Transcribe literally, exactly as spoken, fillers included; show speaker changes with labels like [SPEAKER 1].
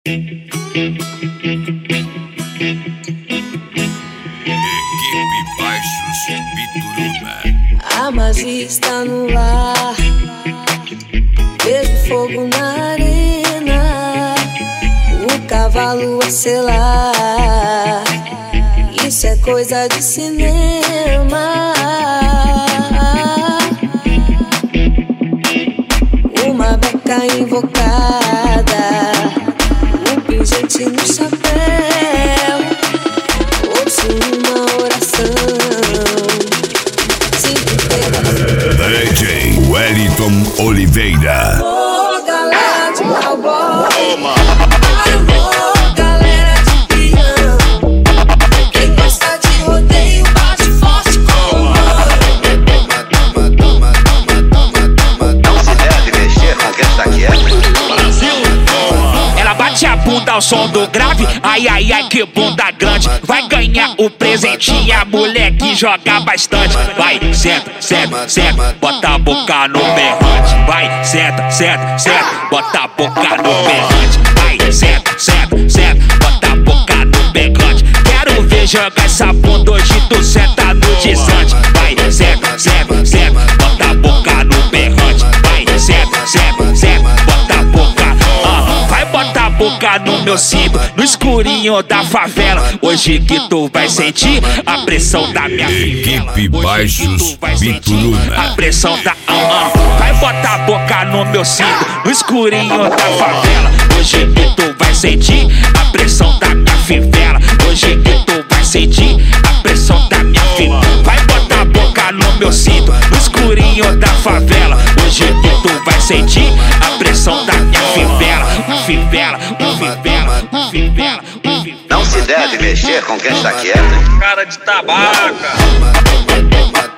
[SPEAKER 1] Baixos Bituruna.
[SPEAKER 2] A magia está no ar, vejo fogo na arena, o cavalo a selar. Isso é coisa de cinema. Uma beca invocada, um pingente no chapéu, ouço uma oração.
[SPEAKER 1] D J Wellington Oliveira.
[SPEAKER 2] Ô, galera de cowboy,
[SPEAKER 1] Toma.
[SPEAKER 2] alô, galera de peão, quem gosta de rodeio bate forte com o
[SPEAKER 3] Não se deve mexer com quem está quieto.
[SPEAKER 4] Ela bate a bunda ao som do grave, ai ai ai que bunda grande. Vai ganhar o presentinho, a mulher que joga bastante. Vai, senta, senta, senta, bota a boca no berrante. Vai, senta, senta, senta, bota a boca no berrante. Vai, senta, senta, senta, bota a boca no berrante. Quero ver jogar essa bunda hoje, tu senta no desante. Vai, senta, senta, senta, bota a boca no berrante. Vai, senta, senta, senta, bota a boca. Ah, vai botar a boca no meu cinto, no escurinho da favela. Hoje que tu vai sentir a pressão da minha fivela.
[SPEAKER 1] Equipe Baixos Bituruna.
[SPEAKER 4] A pressão da ah, ah. Vai botar a boca no meu cinto, no escurinho da favela. Hoje que tu vai sentir a pressão da minha fivela. Hoje que tu vai sentir a pressão da minha fivela. Vai botar a boca no meu cinto, no escurinho da favela. Hoje que tu vai sentir a pressão da minha fivela. Fivela, fivela, fivela, fivela.
[SPEAKER 3] Não se deve mexer com quem está quieto.
[SPEAKER 4] Cara de tabaca.